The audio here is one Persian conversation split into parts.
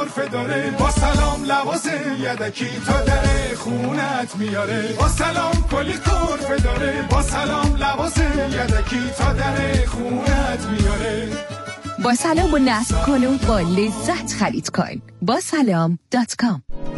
طرفه داره، با سلام لباس یدکی تا در خونت میاره. با سلام کلی طرفه داره، با سلام لباس یدکی تا در خونت میاره. با سلام و نصب کن و با لذت خرید کن. با سلام.com.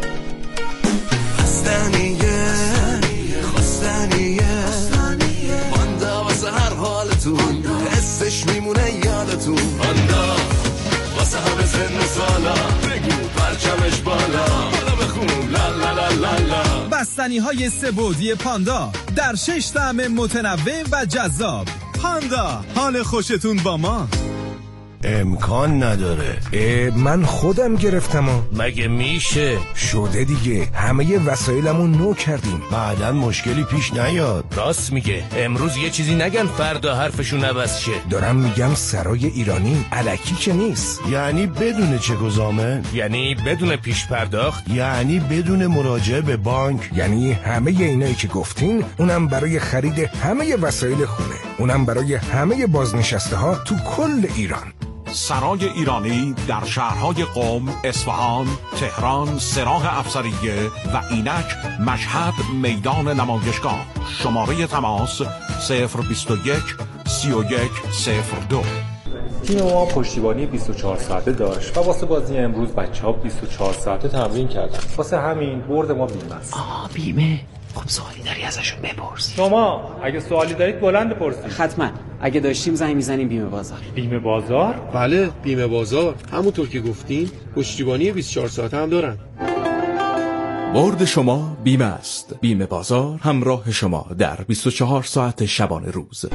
پاندا واسه هر حالتون حسش میمونه یادتون. پاندا واسه همه سن و سالا، بگو پرچمش بالا، بالا بخون لا لا لا لا لا. بستنی های سه‌بعدی پاندا در 6 طعم متنوع و جذاب. پاندا، حال خوشتون با ما. امکان نداره. من خودم گرفتم. مگه میشه؟ شده دیگه، همه وسایلمو نو کردیم. بعدن مشکلی پیش نیاد. راست میگه، امروز یه چیزی نگن فردا حرفشون عوض شه. دارم میگم سرای ایرانی الکی که نیست. یعنی بدون چک و ضامن، یعنی بدون پیش پرداخت، یعنی بدون مراجعه به بانک، یعنی همه اینایی که گفتین، اونم برای خرید همه وسایل خونه، اونم برای همه بازنشسته ها تو کل ایران. سرای ایرانی در شهرهای قم، اصفهان، تهران، سراغ افسریه و اینک مشهد میدان نمایشگاه. شماره تماس 021 31 02. تیم ما پشتیبانی 24 ساعته داشت و واسه بازی امروز بچه‌ها 24 ساعته تمرین کردن. واسه همین برد ما بیمه است. بیمه؟ خب سوالی داری ازشون بپرس. شما اگه سوالی دارید بلند بپرسید. حتما. اگه داشتیم زنگ میزنیم بیمه بازار. بیمه بازار؟ بله، بیمه بازار. همونطور که گفتین پشتیبانی 24 ساعته هم دارن. برد شما بیمه است. بیمه بازار همراه شما در 24 ساعت شبانه روز.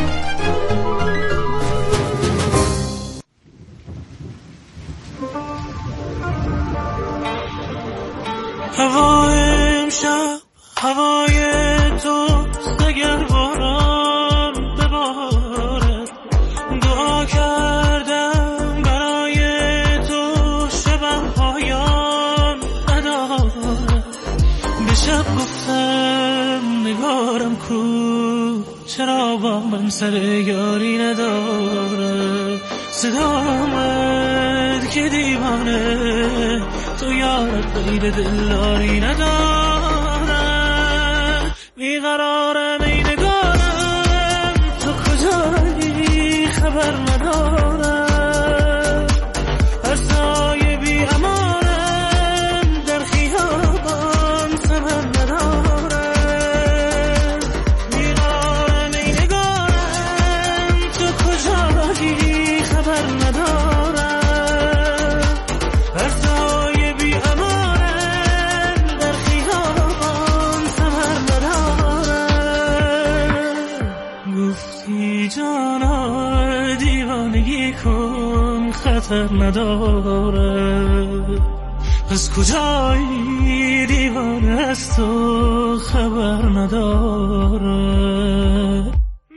هوای تو اگر باران بباره، دعا کردم برای تو شبم پایان نداره. به شب گفتم نگارم کو، چرا با من سر یاری نداره. صدا آمد که دیوانه تو یارت غیر دلداری نداره. بیقرارم ای نگارم، تو کجایی خبر ندارم. هر سایه بی امانم در خیابان سمن ندارم. بیقرارم ای نگارم، تو کجایی خبر ندارم. هر سایه بی امانم در خیابان سمن جانا دیوانگی کن خطر نداره. از کجایی دیوانه است و خبر نداره.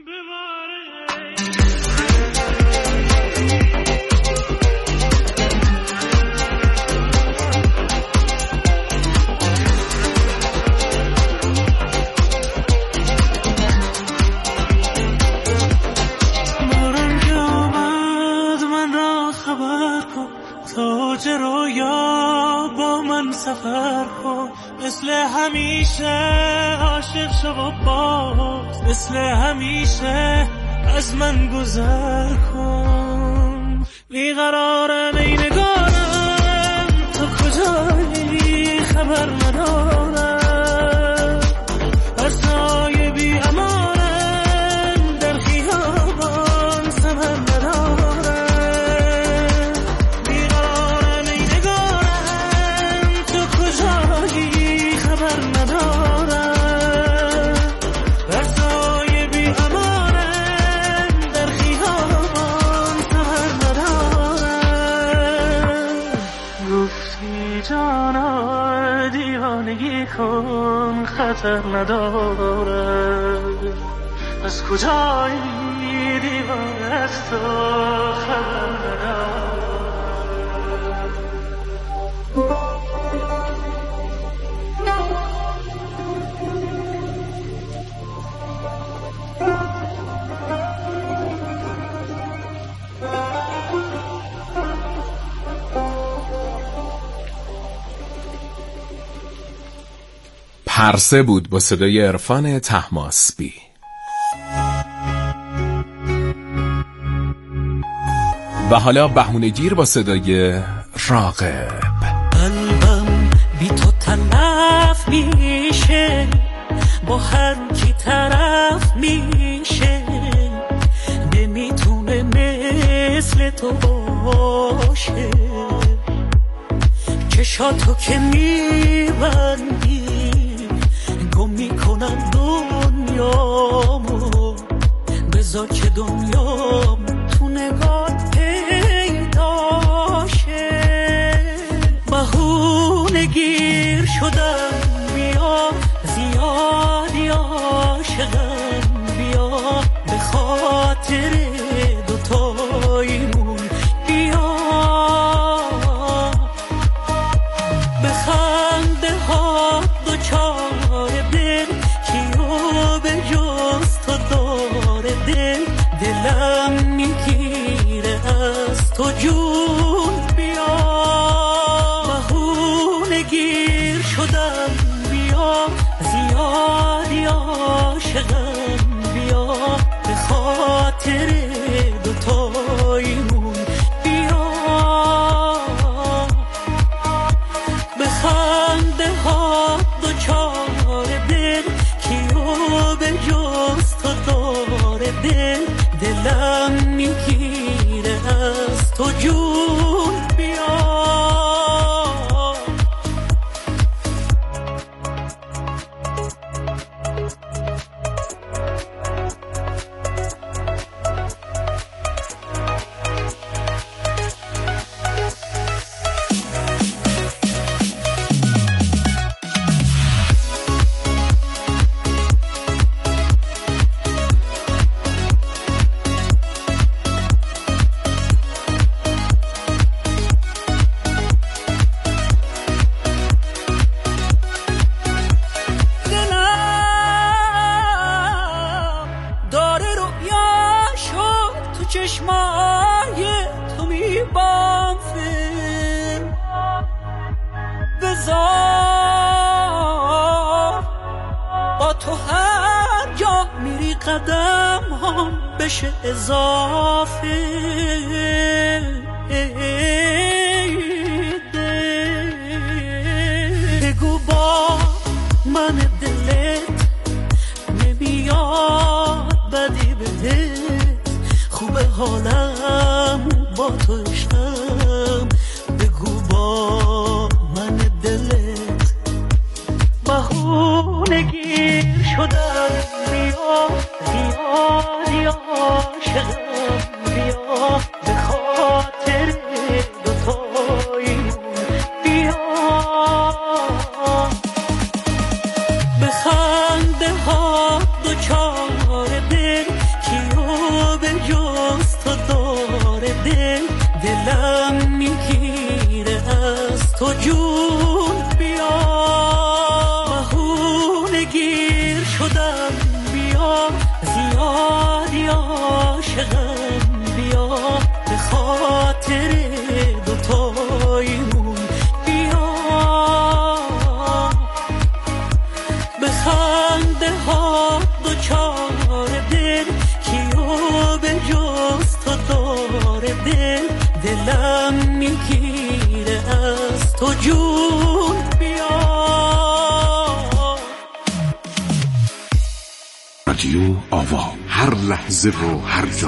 سفر کن مثل همیشه، عاشق شو و باز مثل همیشه از من گذر کن. بیقرارم ای نگارم، تو کجایی خبر ندارم. هر سایه بی امانم در خیابان سمن ندارم. کن خطر نداره. از کجایی دیوانه است و خبر نداره. پرسه بود با صدای عرفان طهماسبی. و حالا بهونه‌گیر با صدای راغب. قلبم بی تو تلف میشه، با هر کی طرف میشه، نمیتونه مثل تو باشه. چشاتو که میبندی گم میکنم دنیامو، بذار که دنیام تو نگات پیداشه. بهونه گیر شدم بیا، زیادی عاشقم بیا، به خاطر دوتاییمون بیا. به خنده ها دوچار دل، کیو به جز تو داره دل، دلم میگیره از تو جون بیا. بهونه گیر شدم بیا، زیادی عاشقم بیا، به خاطر دوتاییمون بیا. به خنده ها دوچار دل، کیو به جز تو داره دل، دلم میگیره از تو جون بیا. چشمای تو میبافه، بذار با تو هر جا میری قدم هم بشه اضافه. بگو با من دلت نمیاد بدی بهت، خوبه حالم با تو عشقم. بگو با من دلت بهونه گیر شدم بیا، زیادی عاشقم بیا، به خاطر دوتاییمون بیا. به خنده ها دوچار دل، کیو به جز تو داره دل، دلم میگیره از تو جون بیا. بهونه گیر شدم بیا، زیادی عاشقم بیا، به خاطر دوتاییمون بیا. به خنده ها دوچار دل، کیو به جز تو داره دل، دلم میگیره از تو جون بیا. رادیو آوا، هر لحظه و هر جا.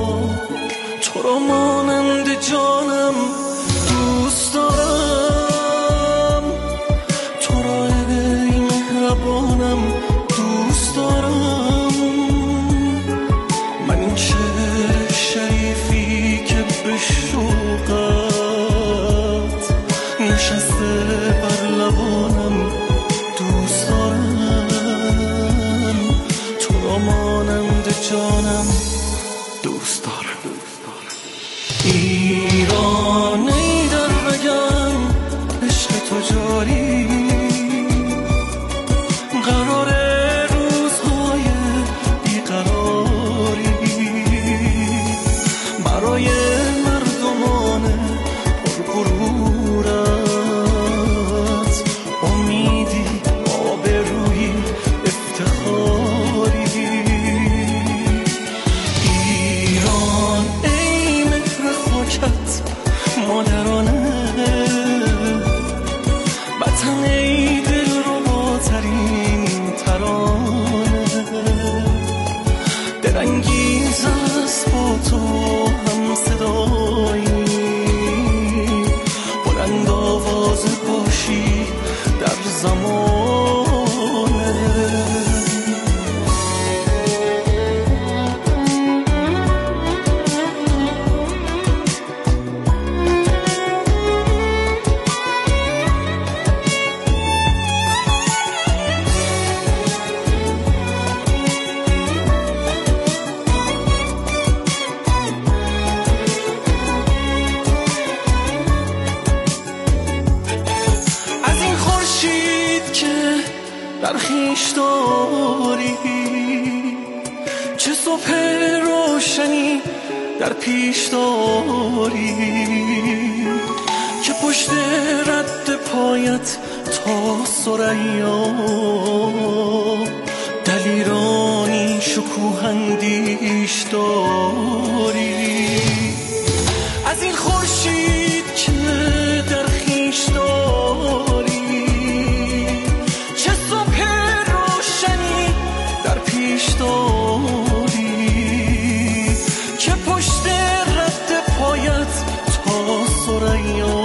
تو رو مانند جانم دوست دارم. دوست دارم. ایران ای در رگم عشق تو جاری، قراره روزهای بیقراری برای مردمان پرغرورت، امیدی آبرویی افتخاری. ایران ای مهر خاکت مادرانه، وطن ای دل رو با ترین ترانه، دلانگیز است با تو هم صدایی، بلند آواز باشی در زمانه. در خویش داری چه صبح روشنی در پیش داری، که پشت رد پایت تا ثریا دلیرانی شکوهندیش داری. از این خورشید که در خویش داری داری، که پشت رد پایت تا ثریا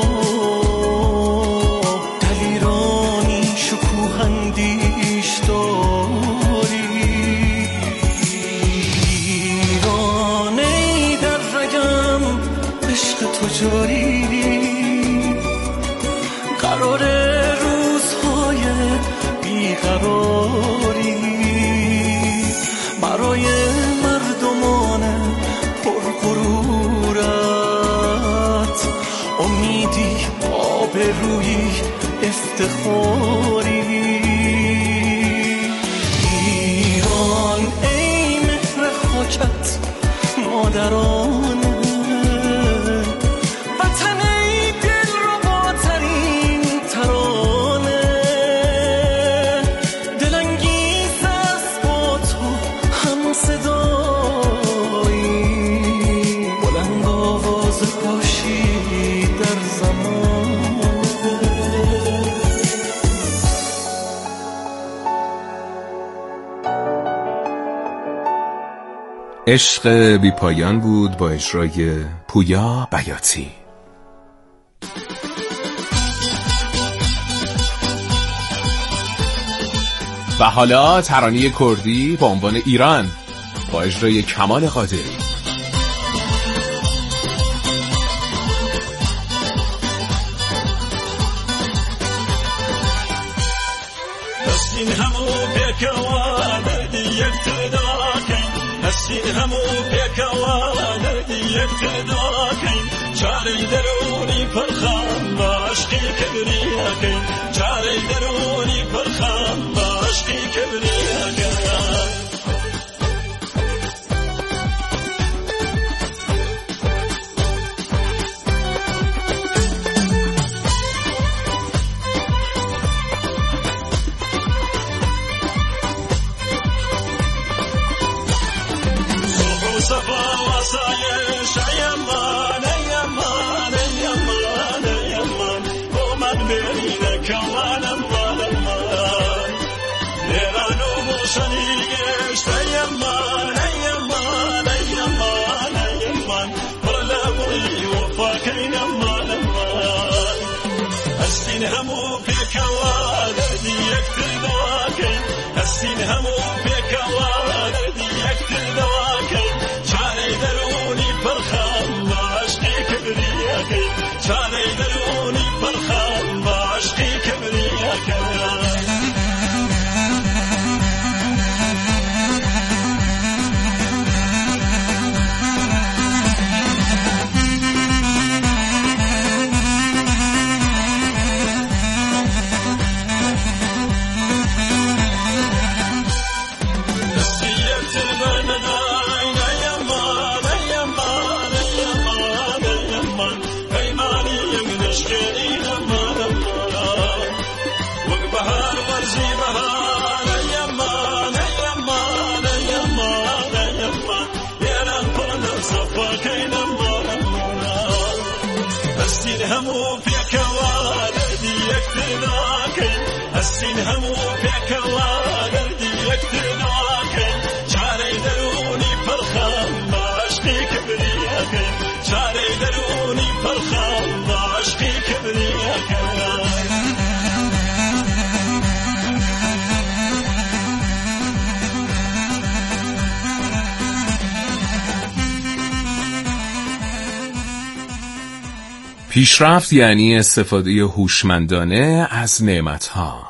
دلیرانی شکوهندیش داری. ایران ای در رگم عشق تو جاری، قراره روزهای بیقراری برای مردمان پرغرورت، امیدی آبرویی افتخاری. ایران ای مهر خاکت مادرانه، وطن ای دل رو با ترین ترانه، دلانگیز است با تو هم صدایی، بلند آواز باشی در زمان. عشق بی پایان بود با اجرای پویا بیاتی. و حالا ترانه کردی با عنوان ایران با اجرای کمال قادری. هستین همو پیکوا دردی یک تداکن، هستین همو پیکوا دردی یک تداکن، چاره درونی پرخان با عشقی کبریاکن، چاره درونی پرخان با عشقی کبریاکن. صفا وصایش ایمان ایمان ایمان ایمان با من برینه کمان امان امان لیران و موشنی گشت ایمان ایمان ایمان ایمان برلا بوی وفا کین امان امان. هستین همو پیکوا دردی یک تردواکن، هستین همو پیکوا دردی یک تردواکن، چاره درونی پرخان با عشقی کبریاکن، چاره درونی پرخان با عشقی کبریاکن. همو پیکوادردی یکتناکن هستین همو پیکوادردی یکتناکن چاره درونی پرخم با عشقی کبریاکن چاره درونی پرخم با عشقی کبریاکن پیشرفت یعنی استفاده هوشمندانه از نعمت‌ها.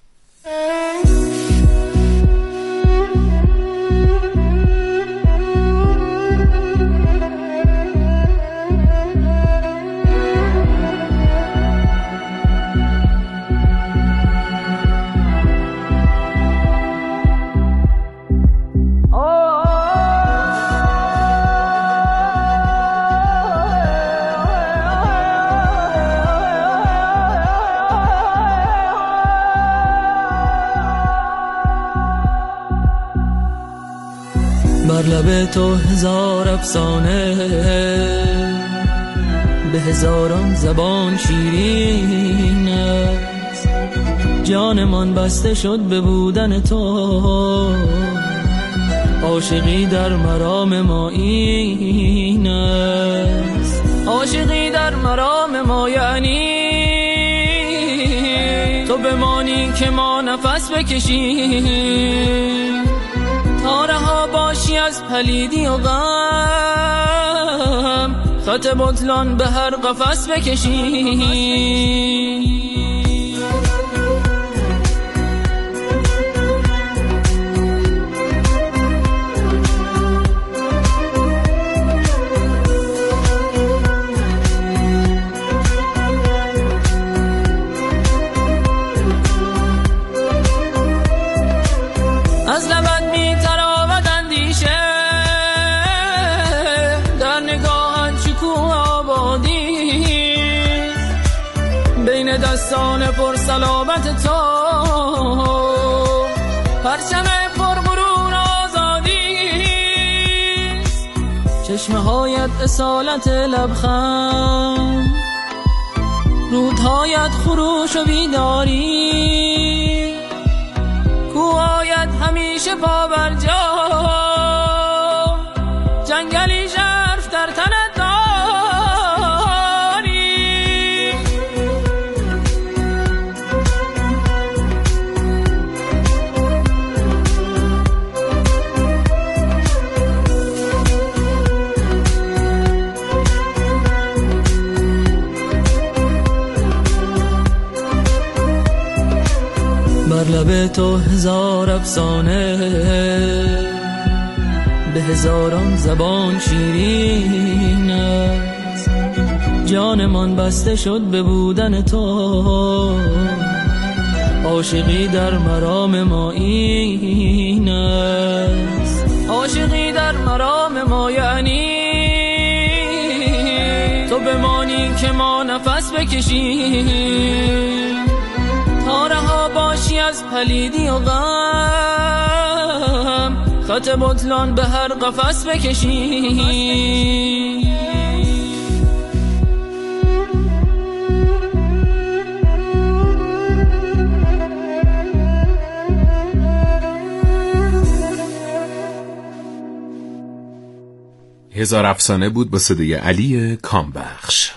بر لب تو هزار افسانه به هزاران زبان شیرین است جانمان بسته شد به بودن تو عاشقی در مرام ما این است عاشقی در مرام ما یعنی تو بمانی که ما نفس بکشیم تا رها باشی از پلیدی و غم خط بطلان به هر قفس بکشی از لبت می‌تراود اندیشه در نگاهت شکوه آبادی بین دستان پرسلامت تو پرچم پرغرور آزادی چشمه‌هایت اصالت لبخند رودهایت خروش و بیداری کوهایت همیشه پا بر جا جنگلی ژرف در تنت داری بر لب تو هزار افسانه به هزاران زبان شیرین است جانمان بسته شد به بودن تو عاشقی در مرام ما این است عاشقی در مرام ما یعنی تو بمانی که ما نفس بکشیم تا رها باشی از پلیدی و غم خط بطلان به هر قفس بکشی هزار افسانه بود با صدای علی کامبخش.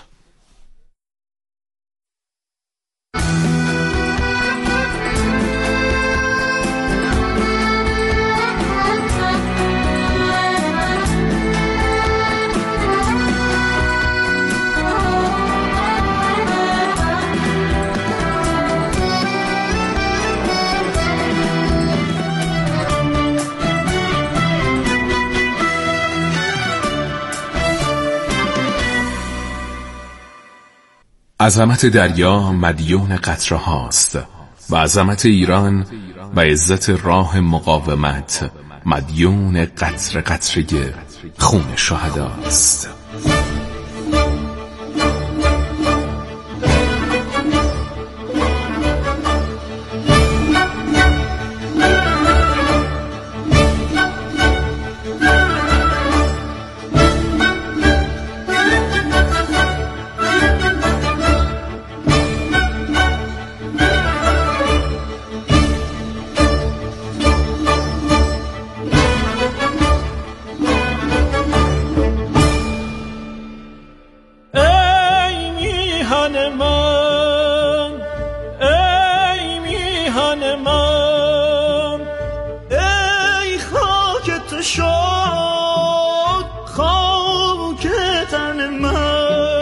عظمت دریا مدیون قطره هاست و عظمت ایران و عزت راه مقاومت مدیون قطره قطره خون شهداست. میهن من، ای میهن من، ای خاک تو شد خاک تن من.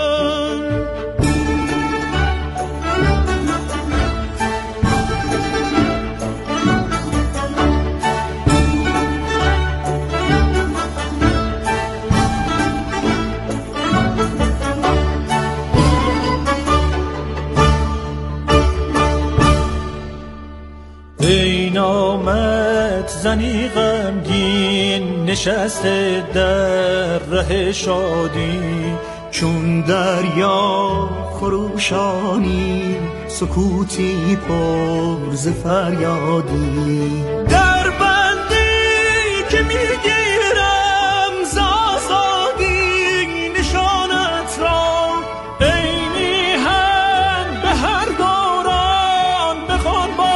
ای نامت زنی غمگین نشسته در ره شادی، چون دریا خروشانی سکوتی پر ز فریادی. در بندی که میگیرم ز آزادی نشانت را، ای میهن به هر دوران بخوان با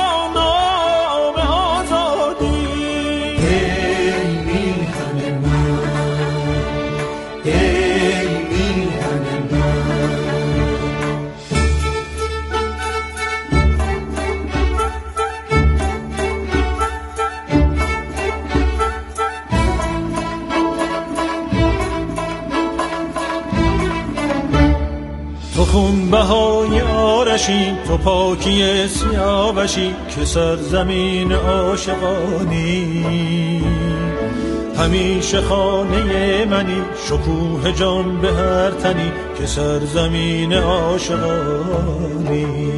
خون بهای آرشی، تو پاکی سیاوشی که سرزمین عاشقانی. همیشه خانه منی، شکوه جان به هر تنی که سرزمین عاشقانی.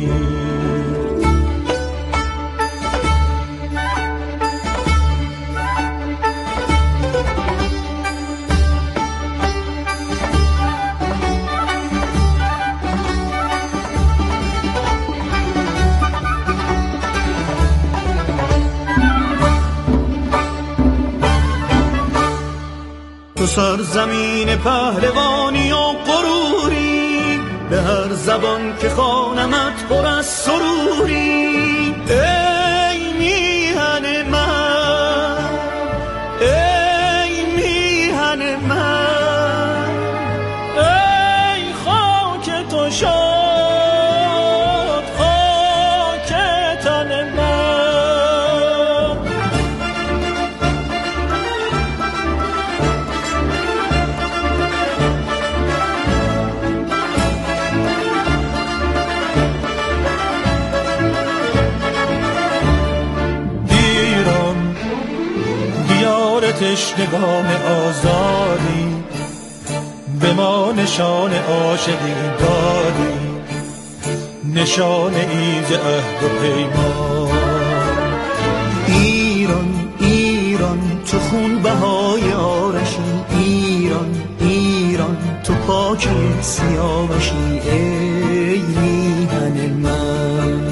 تو سرزمین پهلوانی و غروری، به هر زبان که خوانمت پر از سروری. ای میهن من، ای میهن من، ای خاک تو شد خاک تن من. تشنگان آزادی، به ما نشان عاشقی دادی، نشان ایز عهد و پیمان. ایران ایران تو خون بهای آرشی، ایران ایران تو پاک سیاوشی، ای میهن من.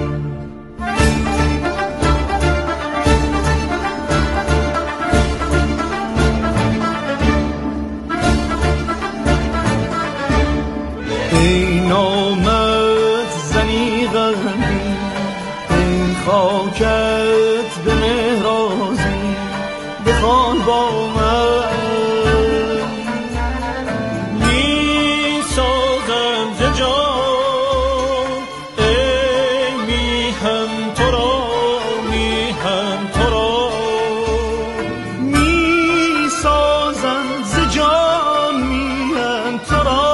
ای نامت زنی غمی، ای خاکت به مهرازی، بخوان با من. می سازم ز جان، ای میهم تو را، میهم تو را. می سازم ز جان، میهم تو را،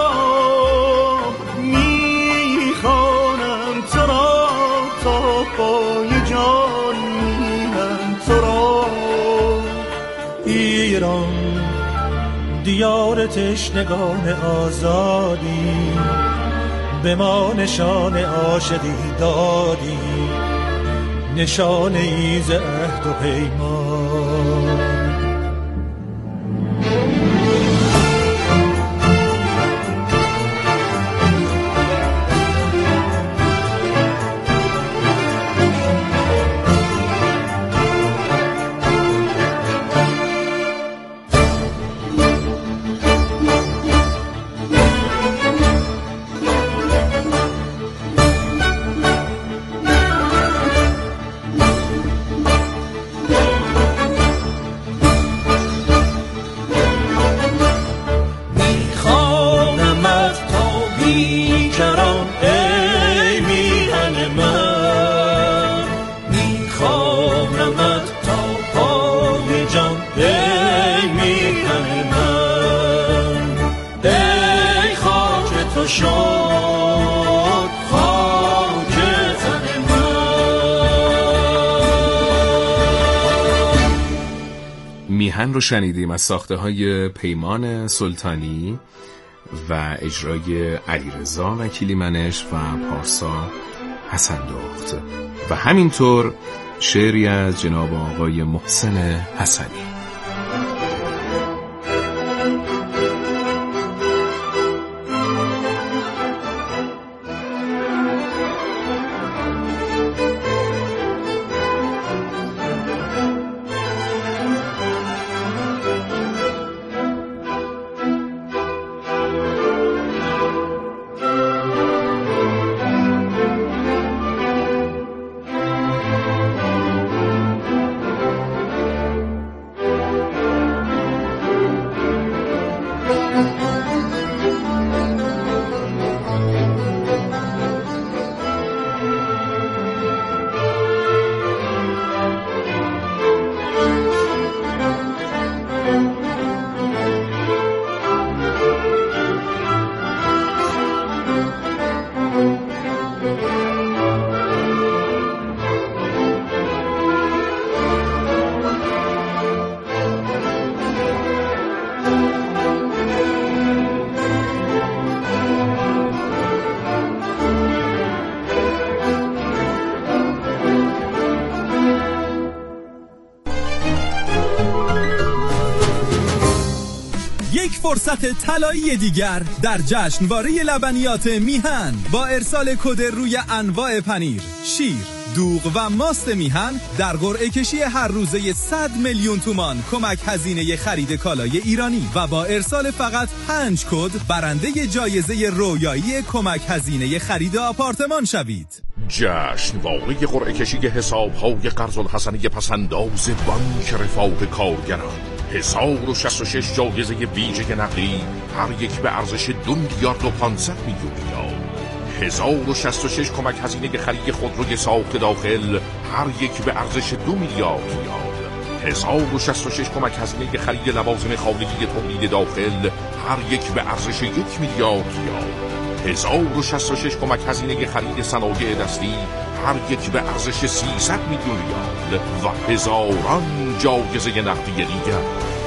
پای جان میهم تو را. ایران دیار تشنگان آزادی، به ما نشان عاشقی دادی، نشان ایز عهد و پیمان. شد خاک تن میهن رو شنیدیم از ساخته‌های پیمان سلطانی و اجرای علیرضا وکیلی منش و پارسا حسن دخت و همینطور شعری از جناب آقای محسن حسنی. فرصت طلایی دیگر در جشنواره لبنیات میهن با ارسال کد روی انواع پنیر، شیر، دوغ و ماست میهن در قرعه کشی هر روزه 100 میلیون تومان کمک هزینه خرید کالای ایرانی و با ارسال فقط 5 کد برنده جایزه رویایی کمک هزینه خرید آپارتمان شوید. جشنواره قرعه کشی حساب‌های قرض الحسنی پسنداز بانک رفاه کارگران، 1066 جایزه ویژه نقدی هر یک به ارزش 2 میلیارد و 500 میلیون ریال، 1066 کمک هزینه خرید خودروی ساخت داخل هر یک به ارزش 2 میلیارد ریال، 1066 کمک هزینه خرید لوازم خانگی تولید داخل هر یک به ارزش 1 میلیارد ریال، 1066 کمک هزینه خرید صنایع دستی هر یک به ارزش 300 میلیون ریال و هزاران جایزه نقدی دیگر.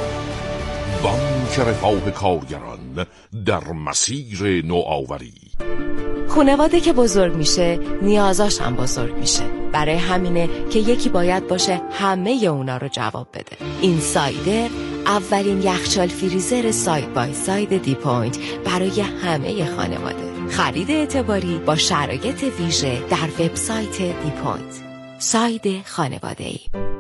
بانک رفاه کارگران در مسیر نوآوری. خانواده که بزرگ میشه نیازاش هم بزرگ میشه. برای همینه که یکی باید باشه همه اونا رو جواب بده. این سایدر اولین یخچال فریزر ساید بای ساید دی پوینت برای همه خانواده. خرید اعتباری با شرایط ویژه در وبسایت دی پوینت. ساید خانواده‌ای.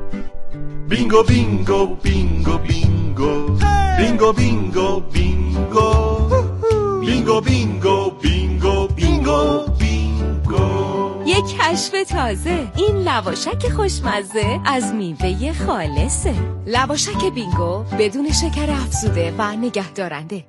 بینگو بینگو بینگو بینگو بینگو بینگو بینگو بینگو بینگو بینگو بینگو بینگو. یک کشف تازه، این لواشک خوشمزه از میوه خالصه. لواشک بینگو بدون شکر افزوده و نگهدارنده.